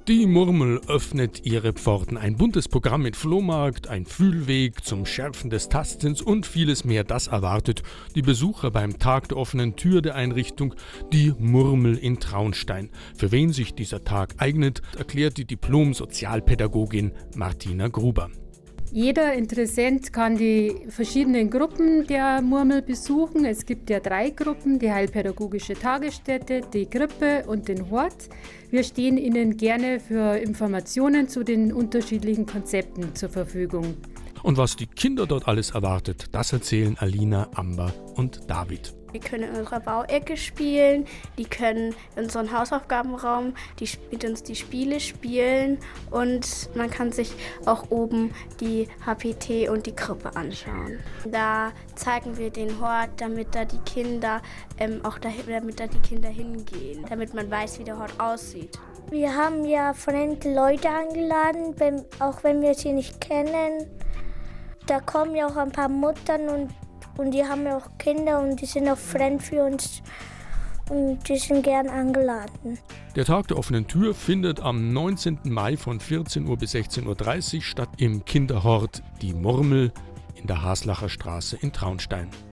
Die Murmel öffnet ihre Pforten. Ein buntes Programm mit Flohmarkt, ein Fühlweg zum Schärfen des Tastsinns und vieles mehr. Das erwartet die Besucher beim Tag der offenen Tür der Einrichtung Die Murmel in Traunstein. Für wen sich dieser Tag eignet, erklärt die Diplom-Sozialpädagogin Martina Gruber. Jeder Interessent kann die verschiedenen Gruppen der Murmel besuchen. Es gibt ja 3 Gruppen, die Heilpädagogische Tagesstätte, die Krippe und den Hort. Wir stehen Ihnen gerne für Informationen zu den unterschiedlichen Konzepten zur Verfügung. Und was die Kinder dort alles erwartet, das erzählen Alina, Amber und David. Die können in unserer Bauecke spielen, die können in unseren Hausaufgabenraum mit uns die Spiele spielen und man kann sich auch oben die HPT und die Krippe anschauen. Da zeigen wir den Hort, damit da die Kinder hingehen, damit man weiß, wie der Hort aussieht. Wir haben ja von hinten Leute eingeladen, auch wenn wir sie nicht kennen. Da kommen ja auch ein paar Muttern und die haben ja auch Kinder und die sind auch fremd für uns und die sind gern eingeladen. Der Tag der offenen Tür findet am 19. Mai von 14 Uhr bis 16.30 Uhr statt im Kinderhort Die Murmel in der Haslacher Straße in Traunstein.